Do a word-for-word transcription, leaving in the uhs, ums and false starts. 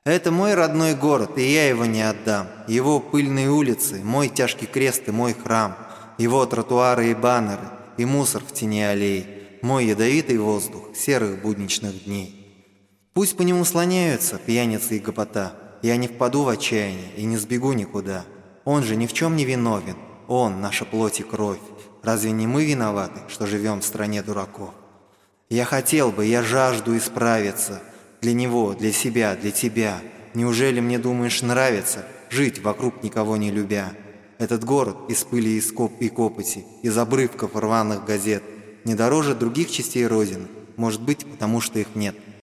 Это мой родной город, и я его не отдам. Его пыльные улицы, мой тяжкий крест и мой храм. Его тротуары и баннеры, и мусор в тени аллей. Мой ядовитый воздух серых будничных дней. Пусть по нему слоняются пьяницы и гопота. Я не впаду в отчаяние и не сбегу никуда. Он же ни в чем не виновен. Он, наша плоть и кровь. Разве не мы виноваты, что живем в стране дураков? Я хотел бы, я жажду исправиться. Для него, для себя, для тебя. Неужели мне, думаешь, нравится жить вокруг никого не любя? Этот город из пыли и скоб и копоти, из обрывков рваных газет не дороже других частей Родины. Может быть, потому что их нет.